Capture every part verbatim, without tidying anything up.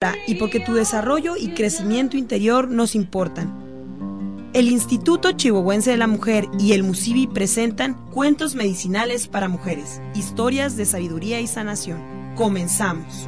importa y porque tu desarrollo y crecimiento interior nos importan. El Instituto Chihuahuense de la Mujer y el MUSIBI presentan Cuentos Medicinales para Mujeres, historias de sabiduría y sanación. Comenzamos.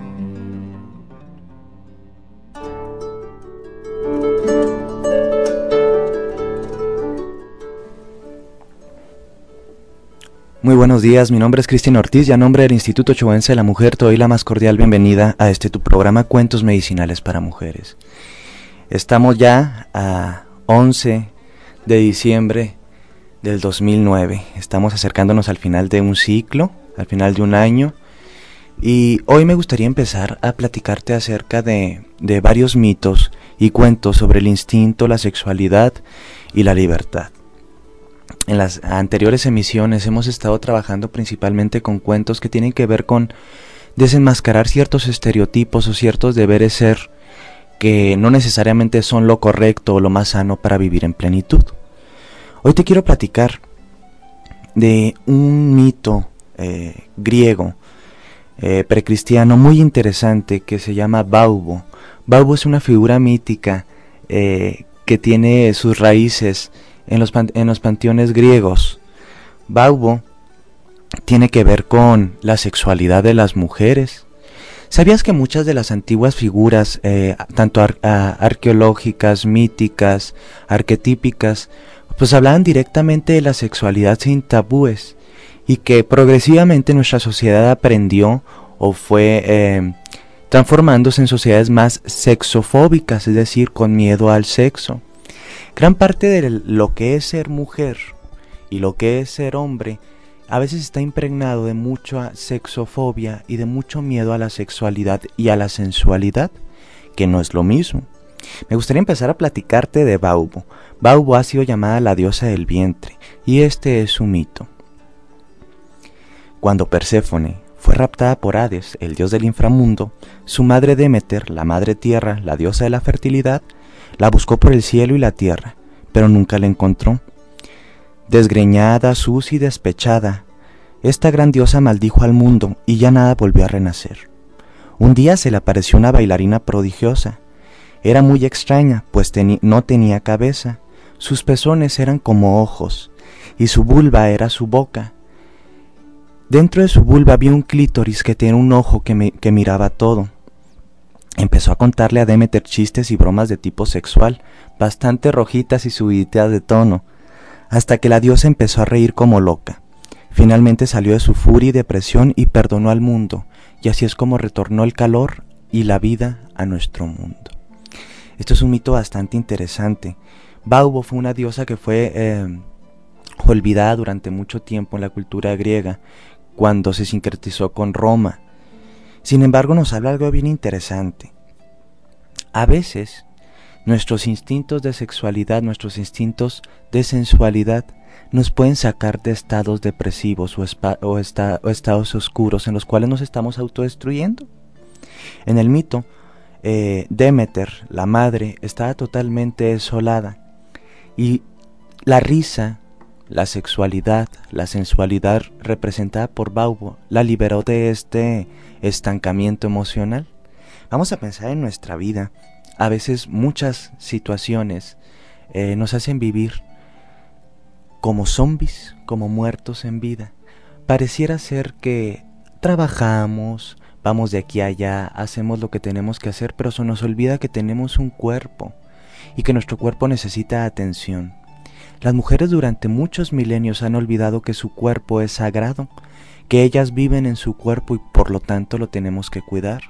Muy buenos días, mi nombre es Cristian Ortiz y a nombre del Instituto Chihuahuense de la Mujer te doy la más cordial bienvenida a este tu programa Cuentos Medicinales para Mujeres. Estamos ya a once de diciembre del dos mil nueve, estamos acercándonos al final de un ciclo, al final de un año, y hoy me gustaría empezar a platicarte acerca de, de varios mitos y cuentos sobre el instinto, la sexualidad y la libertad. En las anteriores emisiones hemos estado trabajando principalmente con cuentos que tienen que ver con desenmascarar ciertos estereotipos o ciertos deberes ser que no necesariamente son lo correcto o lo más sano para vivir en plenitud. Hoy te quiero platicar de un mito eh, griego eh, precristiano muy interesante que se llama Baubo. Baubo es una figura mítica eh, que tiene sus raíces En los, pan, en los panteones griegos. Baubo tiene que ver con la sexualidad de las mujeres. ¿Sabías que muchas de las antiguas figuras, eh, tanto ar, a, arqueológicas, míticas, arquetípicas, pues hablaban directamente de la sexualidad sin tabúes, y que progresivamente nuestra sociedad aprendió o fue eh, transformándose en sociedades más sexofóbicas, es decir, con miedo al sexo? Gran parte de lo que es ser mujer y lo que es ser hombre a veces está impregnado de mucha sexofobia y de mucho miedo a la sexualidad y a la sensualidad, que no es lo mismo. Me gustaría empezar a platicarte de Baubo. Baubo ha sido llamada la diosa del vientre, y este es su mito. Cuando Perséfone fue raptada por Hades, el dios del inframundo, su madre Demeter, la madre tierra, la diosa de la fertilidad, la buscó por el cielo y la tierra, pero nunca la encontró. Desgreñada, sucia y despechada, esta gran diosa maldijo al mundo y ya nada volvió a renacer. Un día se le apareció una bailarina prodigiosa. Era muy extraña, pues teni- no tenía cabeza, sus pezones eran como ojos, y su vulva era su boca. Dentro de su vulva había un clítoris que tenía un ojo que, me- que miraba todo. Empezó a contarle a Demeter chistes y bromas de tipo sexual, bastante rojitas y subidas de tono, hasta que la diosa empezó a reír como loca. Finalmente salió de su furia y depresión y perdonó al mundo, y así es como retornó el calor y la vida a nuestro mundo. Esto es un mito bastante interesante. Baubo fue una diosa que fue eh, olvidada durante mucho tiempo en la cultura griega, cuando se sincretizó con Roma. Sin embargo, nos habla algo bien interesante. A veces, nuestros instintos de sexualidad, nuestros instintos de sensualidad, nos pueden sacar de estados depresivos o, espa- o, esta- o estados oscuros en los cuales nos estamos autodestruyendo. En el mito, eh, Demeter, la madre, estaba totalmente desolada, y la risa, la sexualidad, la sensualidad representada por Baubo la liberó de este estancamiento emocional. Vamos a pensar en nuestra vida. A veces muchas situaciones eh, nos hacen vivir como zombies, como muertos en vida. Pareciera ser que trabajamos, vamos de aquí a allá, hacemos lo que tenemos que hacer, pero se nos olvida que tenemos un cuerpo y que nuestro cuerpo necesita atención. Las mujeres durante muchos milenios han olvidado que su cuerpo es sagrado, que ellas viven en su cuerpo y por lo tanto lo tenemos que cuidar.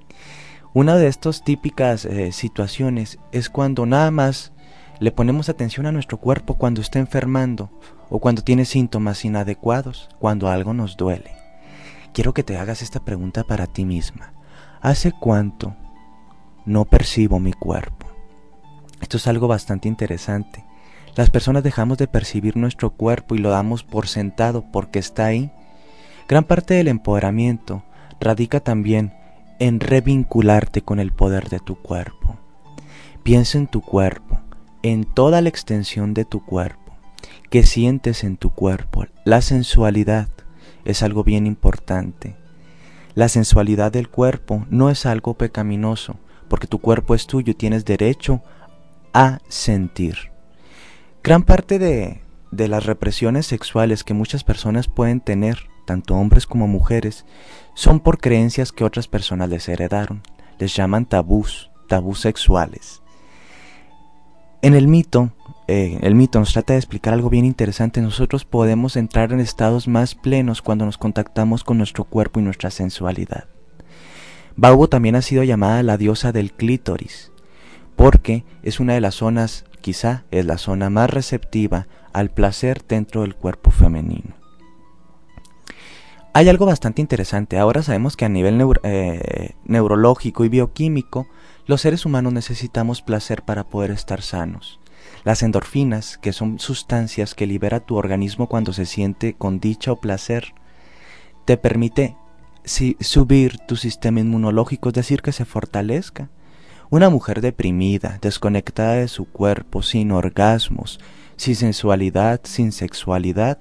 Una de estas típicas eh, situaciones es cuando nada más le ponemos atención a nuestro cuerpo cuando está enfermando o cuando tiene síntomas inadecuados, cuando algo nos duele. Quiero que te hagas esta pregunta para ti misma. ¿Hace cuánto no percibo mi cuerpo? Esto es algo bastante interesante. Las personas dejamos de percibir nuestro cuerpo y lo damos por sentado porque está ahí. Gran parte del empoderamiento radica también en revincularte con el poder de tu cuerpo. Piensa en tu cuerpo, en toda la extensión de tu cuerpo. ¿Qué sientes en tu cuerpo? La sensualidad es algo bien importante. La sensualidad del cuerpo no es algo pecaminoso, porque tu cuerpo es tuyo y tienes derecho a sentir. Gran parte de, de las represiones sexuales que muchas personas pueden tener, tanto hombres como mujeres, son por creencias que otras personas les heredaron. Les llaman tabús, tabús sexuales. En el mito, eh, el mito nos trata de explicar algo bien interesante. Nosotros podemos entrar en estados más plenos cuando nos contactamos con nuestro cuerpo y nuestra sensualidad. Baubo también ha sido llamada la diosa del clítoris, porque es una de las zonas, quizá es la zona más receptiva al placer dentro del cuerpo femenino. Hay algo bastante interesante. Ahora sabemos que a nivel neuro, eh, neurológico y bioquímico, los seres humanos necesitamos placer para poder estar sanos. Las endorfinas, que son sustancias que libera tu organismo cuando se siente con dicha o placer, te permite si, subir tu sistema inmunológico, es decir, que se fortalezca. Una mujer deprimida, desconectada de su cuerpo, sin orgasmos, sin sensualidad, sin sexualidad,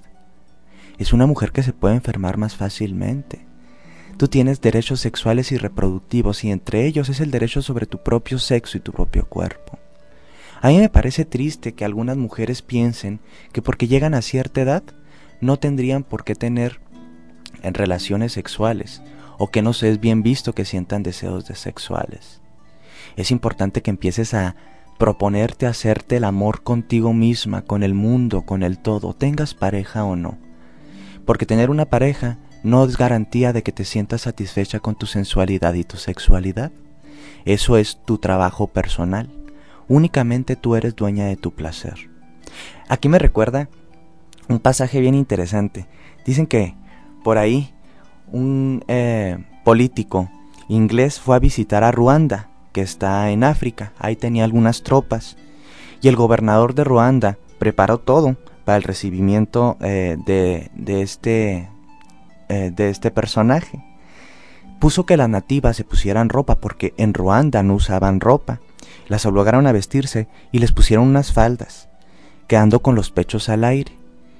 es una mujer que se puede enfermar más fácilmente. Tú tienes derechos sexuales y reproductivos, y entre ellos es el derecho sobre tu propio sexo y tu propio cuerpo. A mí me parece triste que algunas mujeres piensen que porque llegan a cierta edad no tendrían por qué tener relaciones sexuales, o que no se es bien visto que sientan deseos de sexuales. Es importante que empieces a proponerte hacerte el amor contigo misma, con el mundo, con el todo, tengas pareja o no. Porque tener una pareja no es garantía de que te sientas satisfecha con tu sensualidad y tu sexualidad. Eso es tu trabajo personal. Únicamente tú eres dueña de tu placer. Aquí me recuerda un pasaje bien interesante. Dicen que por ahí un eh, político inglés fue a visitar a Ruanda, que está en África. Ahí tenía algunas tropas. Y el gobernador de Ruanda preparó todo para el recibimiento eh, de, de, este, eh, de este personaje. Puso que las nativas se pusieran ropa, porque en Ruanda no usaban ropa. Las obligaron a vestirse y les pusieron unas faldas, quedando con los pechos al aire.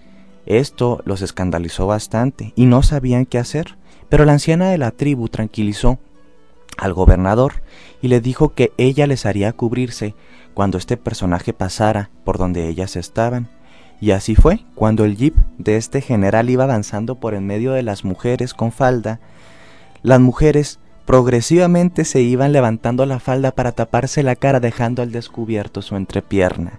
Esto los escandalizó bastante y no sabían qué hacer, pero la anciana de la tribu tranquilizó al gobernador y le dijo que ella les haría cubrirse cuando este personaje pasara por donde ellas estaban. Y así fue. Cuando el jeep de este general iba avanzando por en medio de las mujeres con falda, las mujeres progresivamente se iban levantando la falda para taparse la cara, dejando al descubierto su entrepierna.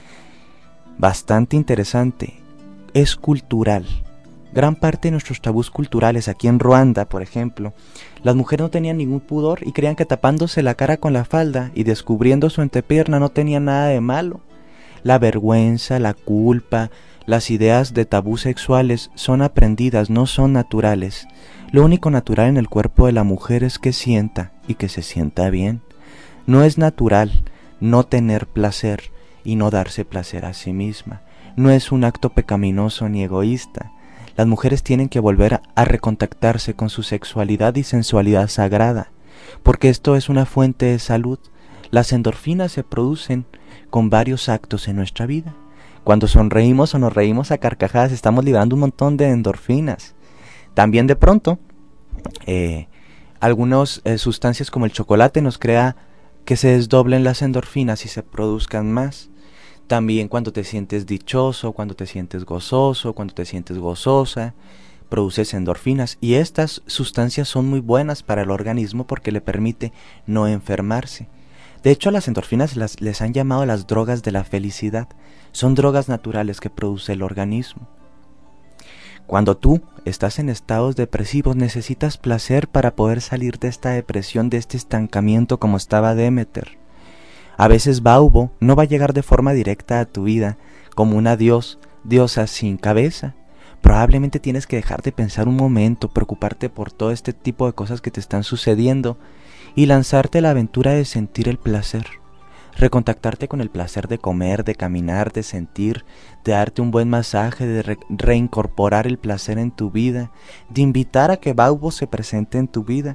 Bastante interesante. Es cultural. Gran parte de nuestros tabús culturales, aquí en Ruanda, por ejemplo, las mujeres no tenían ningún pudor y creían que tapándose la cara con la falda y descubriendo su entrepierna no tenía nada de malo. La vergüenza, la culpa, las ideas de tabú sexuales son aprendidas, no son naturales. Lo único natural en el cuerpo de la mujer es que sienta y que se sienta bien. No es natural no tener placer y no darse placer a sí misma. No es un acto pecaminoso ni egoísta. Las mujeres tienen que volver a, a recontactarse con su sexualidad y sensualidad sagrada, porque esto es una fuente de salud. Las endorfinas se producen con varios actos en nuestra vida. Cuando sonreímos o nos reímos a carcajadas, estamos liberando un montón de endorfinas. También de pronto, eh, algunas eh, sustancias como el chocolate nos crea que se desdoblen las endorfinas y se produzcan más. También cuando te sientes dichoso, cuando te sientes gozoso, cuando te sientes gozosa, produces endorfinas. Y estas sustancias son muy buenas para el organismo porque le permite no enfermarse. De hecho, a las endorfinas las, les han llamado las drogas de la felicidad. Son drogas naturales que produce el organismo. Cuando tú estás en estados depresivos, necesitas placer para poder salir de esta depresión, de este estancamiento como estaba Demeter. A veces Baubo no va a llegar de forma directa a tu vida como una dios, diosa sin cabeza. Probablemente tienes que dejar de pensar un momento, preocuparte por todo este tipo de cosas que te están sucediendo y lanzarte a la aventura de sentir el placer. Recontactarte con el placer de comer, de caminar, de sentir, de darte un buen masaje, de re- reincorporar el placer en tu vida, de invitar a que Baubo se presente en tu vida.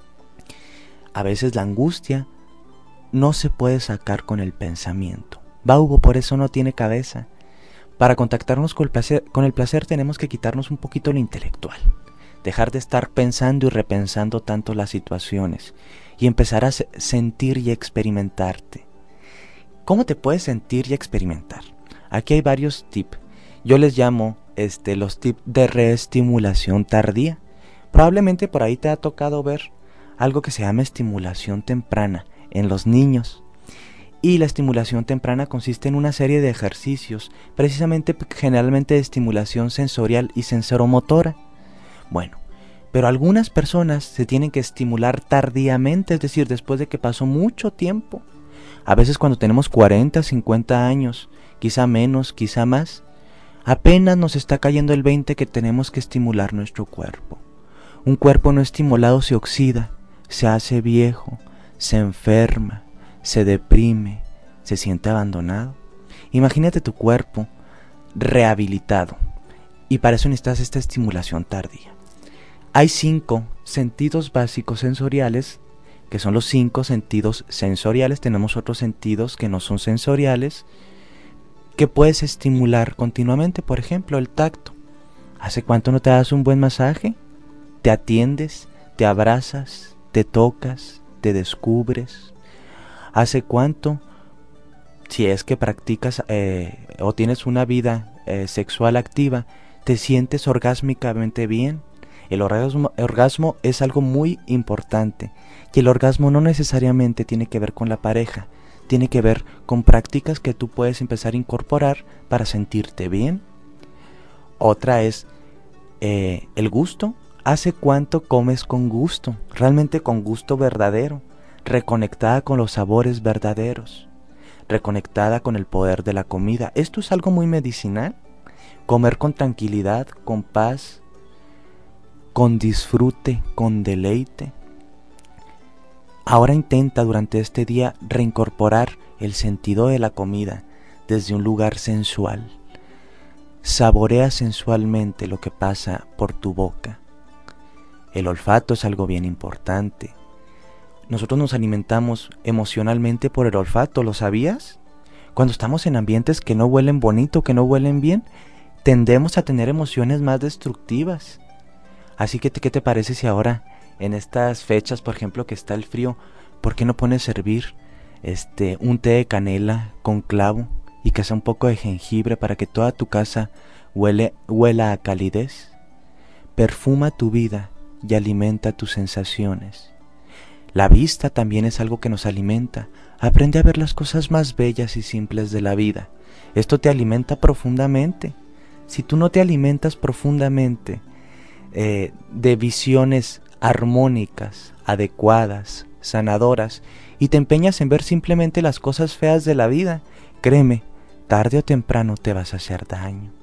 A veces la angustia no se puede sacar con el pensamiento. Baubo por eso no tiene cabeza. Para contactarnos con el placer, con el placer tenemos que quitarnos un poquito lo intelectual, dejar de estar pensando y repensando tanto las situaciones y empezar a sentir y experimentarte. ¿Cómo te puedes sentir y experimentar? Aquí hay varios tips. Yo les llamo este, los tips de reestimulación tardía. Probablemente por ahí te ha tocado ver algo que se llama estimulación temprana en los niños. Y la estimulación temprana consiste en una serie de ejercicios, precisamente generalmente de estimulación sensorial y sensoromotora. Bueno, pero algunas personas se tienen que estimular tardíamente, es decir, después de que pasó mucho tiempo. A veces cuando tenemos cuarenta, cincuenta años, quizá menos, quizá más, apenas nos está cayendo el veinte que tenemos que estimular nuestro cuerpo. Un cuerpo no estimulado se oxida, se hace viejo, se enferma, se deprime, se siente abandonado. Imagínate tu cuerpo rehabilitado, y para eso necesitas esta estimulación tardía. Hay cinco sentidos básicos sensoriales, que son los cinco sentidos sensoriales. Tenemos otros sentidos que no son sensoriales, que puedes estimular continuamente. Por ejemplo, el tacto. ¿Hace cuánto no te das un buen masaje? Te atiendes, te abrazas, te tocas, te descubres. ¿Hace cuánto, si es que practicas eh, o tienes una vida eh, sexual activa, te sientes orgásmicamente bien? El orgasmo, el orgasmo es algo muy importante, y el orgasmo no necesariamente tiene que ver con la pareja, tiene que ver con prácticas que tú puedes empezar a incorporar para sentirte bien. Otra es eh, el gusto. ¿Hace cuánto comes con gusto? Realmente con gusto verdadero, reconectada con los sabores verdaderos, reconectada con el poder de la comida. Esto es algo muy medicinal. Comer con tranquilidad, con paz, con disfrute, con deleite. Ahora intenta durante este día reincorporar el sentido de la comida desde un lugar sensual. Saborea sensualmente lo que pasa por tu boca. El olfato es algo bien importante. Nosotros nos alimentamos emocionalmente por el olfato, ¿lo sabías? Cuando estamos en ambientes que no huelen bonito, que no huelen bien, tendemos a tener emociones más destructivas. Así que, ¿qué te parece si ahora, en estas fechas, por ejemplo, que está el frío, ¿por qué no pones a hervir este, un té de canela con clavo y que sea un poco de jengibre para que toda tu casa huele, huela a calidez? Perfuma tu vida y alimenta tus sensaciones. La vista también es algo que nos alimenta. Aprende a ver las cosas más bellas y simples de la vida. Esto te alimenta profundamente. Si tú no te alimentas profundamente eh, de visiones armónicas, adecuadas, sanadoras, y te empeñas en ver simplemente las cosas feas de la vida, créeme, tarde o temprano te vas a hacer daño.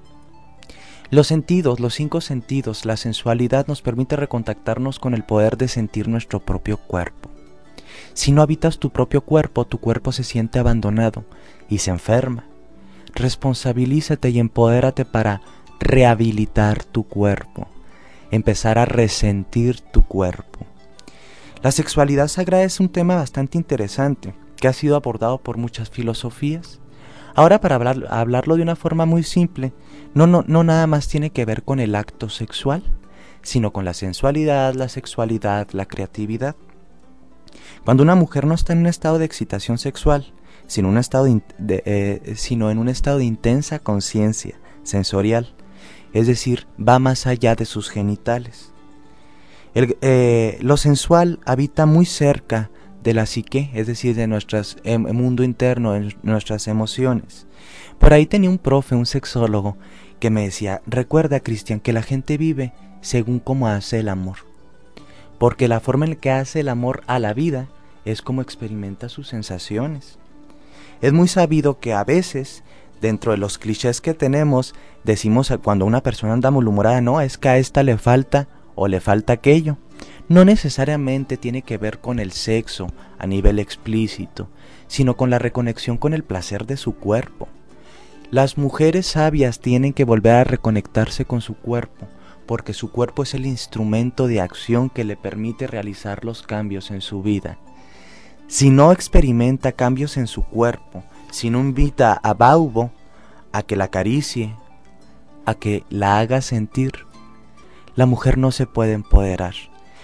Los sentidos, los cinco sentidos, la sensualidad nos permite recontactarnos con el poder de sentir nuestro propio cuerpo. Si no habitas tu propio cuerpo, tu cuerpo se siente abandonado y se enferma. Responsabilízate y empodérate para rehabilitar tu cuerpo, empezar a resentir tu cuerpo. La sexualidad sagrada es un tema bastante interesante que ha sido abordado por muchas filosofías. Ahora, para hablar, hablarlo de una forma muy simple, no, no, no nada más tiene que ver con el acto sexual, sino con la sensualidad, la sexualidad, la creatividad. Cuando una mujer no está en un estado de excitación sexual, sino, un estado de, de, eh, sino en un estado de intensa conciencia sensorial, es decir, va más allá de sus genitales. El, eh, lo sensual habita muy cerca de la psique, es decir, de nuestro eh, mundo interno, de nuestras emociones. Por ahí tenía un profe, un sexólogo, que me decía: recuerda, Cristian, que la gente vive según cómo hace el amor, porque la forma en la que hace el amor a la vida es como experimenta sus sensaciones. Es muy sabido que a veces, dentro de los clichés que tenemos, decimos cuando una persona anda malhumorada: no, es que a esta le falta o le falta aquello. No necesariamente tiene que ver con el sexo a nivel explícito, sino con la reconexión con el placer de su cuerpo. Las mujeres sabias tienen que volver a reconectarse con su cuerpo, porque su cuerpo es el instrumento de acción que le permite realizar los cambios en su vida. Si no experimenta cambios en su cuerpo, si no invita a Baubo a que la acaricie, a que la haga sentir, la mujer no se puede empoderar.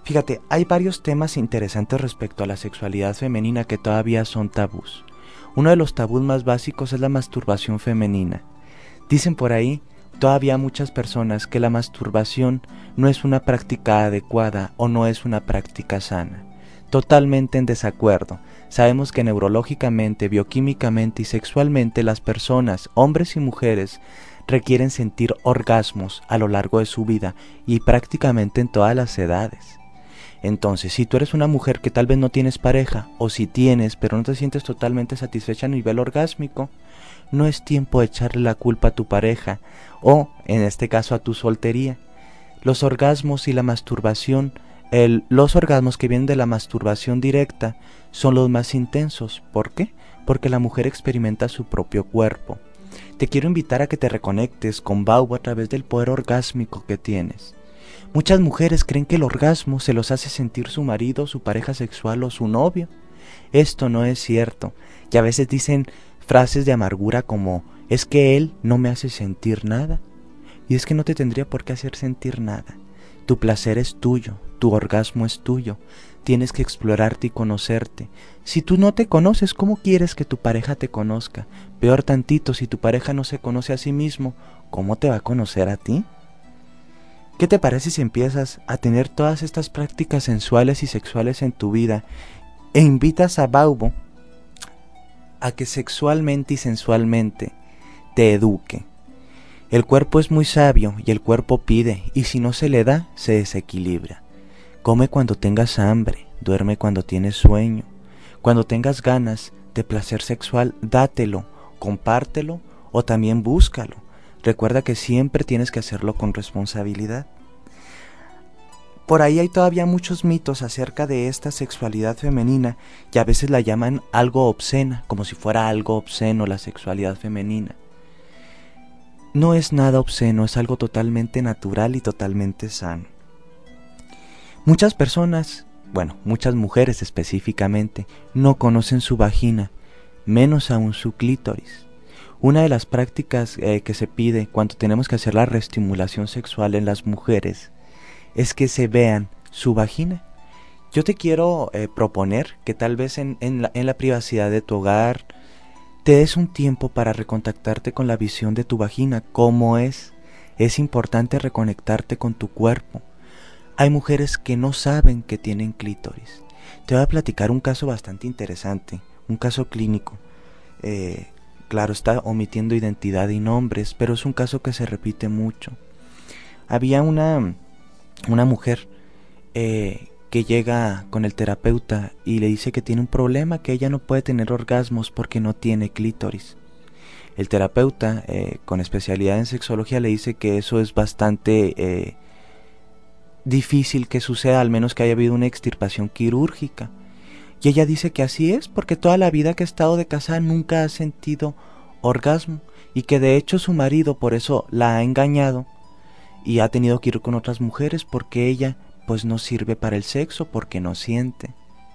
Fíjate, hay varios temas interesantes respecto a la sexualidad femenina que todavía son tabús. Uno de los tabús más básicos es la masturbación femenina. Dicen por ahí todavía muchas personas que la masturbación no es una práctica adecuada o no es una práctica sana. Totalmente en desacuerdo. Sabemos que neurológicamente, bioquímicamente y sexualmente las personas, hombres y mujeres, requieren sentir orgasmos a lo largo de su vida y prácticamente en todas las edades. Entonces, si tú eres una mujer que tal vez no tienes pareja, o si tienes pero no te sientes totalmente satisfecha a nivel orgásmico, no es tiempo de echarle la culpa a tu pareja, o en este caso a tu soltería. Los orgasmos y la masturbación, el, los orgasmos que vienen de la masturbación directa son los más intensos. ¿Por qué? Porque la mujer experimenta su propio cuerpo. Te quiero invitar a que te reconectes con Baubo a través del poder orgásmico que tienes. Muchas mujeres creen que el orgasmo se los hace sentir su marido, su pareja sexual o su novio. Esto no es cierto, y a veces dicen frases de amargura como, es que él no me hace sentir nada. Y es que no te tendría por qué hacer sentir nada. Tu placer es tuyo, tu orgasmo es tuyo. Tienes que explorarte y conocerte. Si tú no te conoces, ¿cómo quieres que tu pareja te conozca? Peor tantito, si tu pareja no se conoce a sí mismo, ¿cómo te va a conocer a ti? ¿Qué te parece si empiezas a tener todas estas prácticas sensuales y sexuales en tu vida e invitas a Baubo a que sexualmente y sensualmente te eduque? El cuerpo es muy sabio y el cuerpo pide, y si no se le da, se desequilibra. Come cuando tengas hambre, duerme cuando tienes sueño. Cuando tengas ganas de placer sexual, dátelo, compártelo o también búscalo. Recuerda que siempre tienes que hacerlo con responsabilidad. Por ahí hay todavía muchos mitos acerca de esta sexualidad femenina y a veces la llaman algo obscena, como si fuera algo obsceno la sexualidad femenina. No es nada obsceno, es algo totalmente natural y totalmente sano. Muchas personas, bueno, muchas mujeres específicamente, no conocen su vagina, menos aún su clítoris. Una de las prácticas eh, que se pide cuando tenemos que hacer la reestimulación sexual en las mujeres es que se vean su vagina. Yo te quiero eh, proponer que tal vez en, en, la, en la privacidad de tu hogar te des un tiempo para recontactarte con la visión de tu vagina, cómo es. Es importante reconectarte con tu cuerpo. Hay mujeres que no saben que tienen clítoris. Te voy a platicar un caso bastante interesante, un caso clínico. Eh, claro, está omitiendo identidad y nombres, pero es un caso que se repite mucho. Había una, una mujer eh, que llega con el terapeuta y le dice que tiene un problema, que ella no puede tener orgasmos porque no tiene clítoris. El terapeuta, eh, con especialidad en sexología, le dice que eso es bastante eh, difícil que suceda, al menos que haya habido una extirpación quirúrgica. Y ella dice que así es, porque toda la vida que ha estado de casada nunca ha sentido orgasmo, y que de hecho su marido por eso la ha engañado y ha tenido que ir con otras mujeres porque ella pues no sirve para el sexo, porque no siente.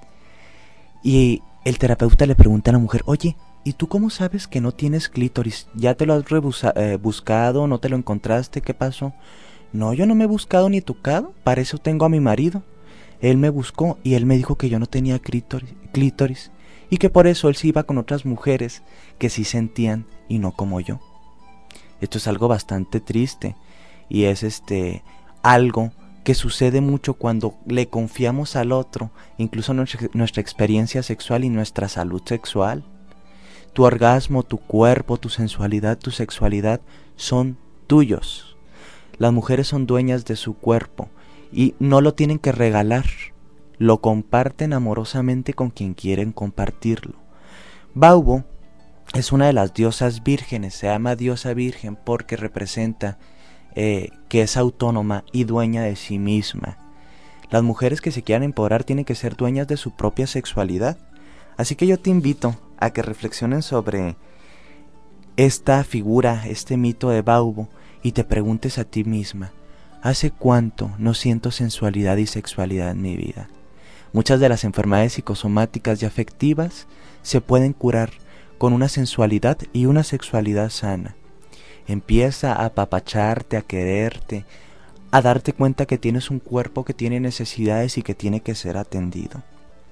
Y el terapeuta le pregunta a la mujer, oye, ¿y tú cómo sabes que no tienes clítoris? ¿Ya te lo has rebusa- eh, buscado? ¿No te lo encontraste? ¿Qué pasó? No, yo no me he buscado ni tocado, para eso tengo a mi marido. Él me buscó y él me dijo que yo no tenía clítoris, clítoris y que por eso él se iba con otras mujeres que sí sentían y no como yo. Esto es algo bastante triste y es este algo que sucede mucho cuando le confiamos al otro, incluso nuestra, nuestra experiencia sexual y nuestra salud sexual. Tu orgasmo, tu cuerpo, tu sensualidad, tu sexualidad son tuyos. Las mujeres son dueñas de su cuerpo y no lo tienen que regalar, lo comparten amorosamente con quien quieren compartirlo. Baubo es una de las diosas vírgenes, se llama diosa virgen porque representa eh, que es autónoma y dueña de sí misma. Las mujeres que se quieran empoderar tienen que ser dueñas de su propia sexualidad. Así que yo te invito a que reflexionen sobre esta figura, este mito de Baubo, y te preguntes a ti misma, ¿hace cuánto no siento sensualidad y sexualidad en mi vida? Muchas de las enfermedades psicosomáticas y afectivas se pueden curar con una sensualidad y una sexualidad sana. Empieza a apapacharte, a quererte, a darte cuenta que tienes un cuerpo que tiene necesidades y que tiene que ser atendido.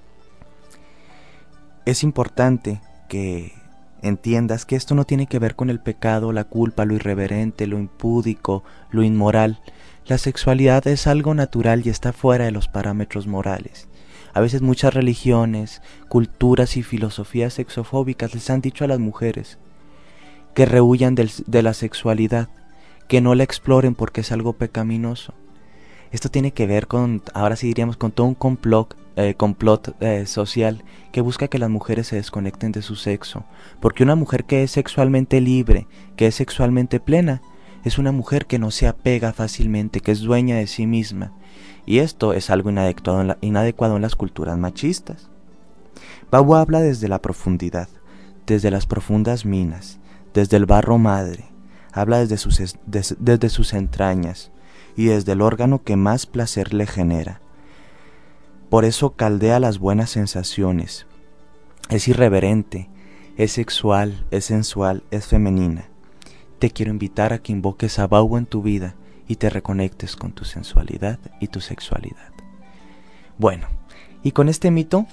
Es importante que entiendas que esto no tiene que ver con el pecado, la culpa, lo irreverente, lo impúdico, lo inmoral. La sexualidad es algo natural y está fuera de los parámetros morales. A veces muchas religiones, culturas y filosofías sexofóbicas les han dicho a las mujeres que rehuyan del, de la sexualidad, que no la exploren porque es algo pecaminoso. Esto tiene que ver con, ahora sí diríamos, con todo un complot, eh, complot eh, social que busca que las mujeres se desconecten de su sexo, porque una mujer que es sexualmente libre, que es sexualmente plena, es una mujer que no se apega fácilmente, que es dueña de sí misma, y esto es algo inadecuado en, la, inadecuado en las culturas machistas. Bau habla desde la profundidad, desde las profundas minas, desde el barro madre, habla desde sus, des, desde sus entrañas, y desde el órgano que más placer le genera. Por eso caldea las buenas sensaciones. Es irreverente, es sexual, es sensual, es femenina. Te quiero invitar a que invoques a Bau en tu vida y te reconectes con tu sensualidad y tu sexualidad. Bueno, y con este mito,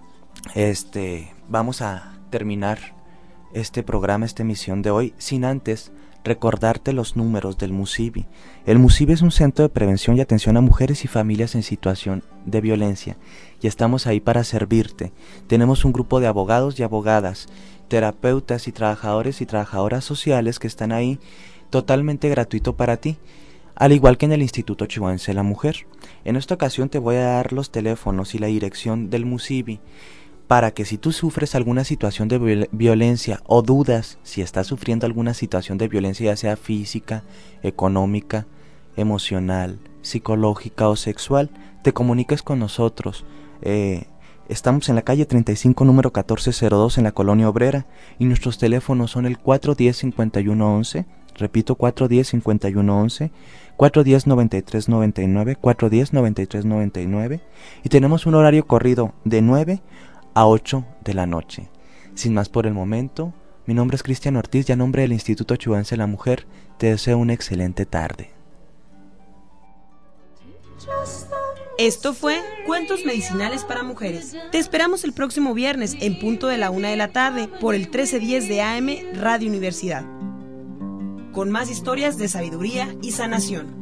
este, vamos a terminar este programa, esta emisión de hoy, sin antes recordarte los números del MUSIVI. El MUSIVI es un centro de prevención y atención a mujeres y familias en situación de violencia, y estamos ahí para servirte. Tenemos un grupo de abogados y abogadas, terapeutas y trabajadores y trabajadoras sociales que están ahí totalmente gratuito para ti, al igual que en el Instituto Chihuahuense de la Mujer. En esta ocasión te voy a dar los teléfonos y la dirección del MUSIVI, para que si tú sufres alguna situación de viol- violencia o dudas si estás sufriendo alguna situación de violencia, ya sea física, económica, emocional, psicológica o sexual, te comuniques con nosotros. Eh, estamos en la calle treinta y cinco, número catorce cero dos, en la Colonia Obrera, y nuestros teléfonos son el cuatro uno cero, cinco uno once, repito, cuatro uno cero, cinco uno once, cuatro uno cero, noventa y tres noventa y nueve, cuatro uno cero, noventa y tres noventa y nueve, y tenemos un horario corrido de nueve a ocho de la noche. Sin más por el momento, mi nombre es Cristian Ortiz y a nombre del Instituto Chihuahuense de la Mujer te deseo una excelente tarde. Esto fue Cuentos Medicinales para Mujeres. Te esperamos el próximo viernes en punto de la una de la tarde por el trece diez de A M Radio Universidad, con más historias de sabiduría y sanación.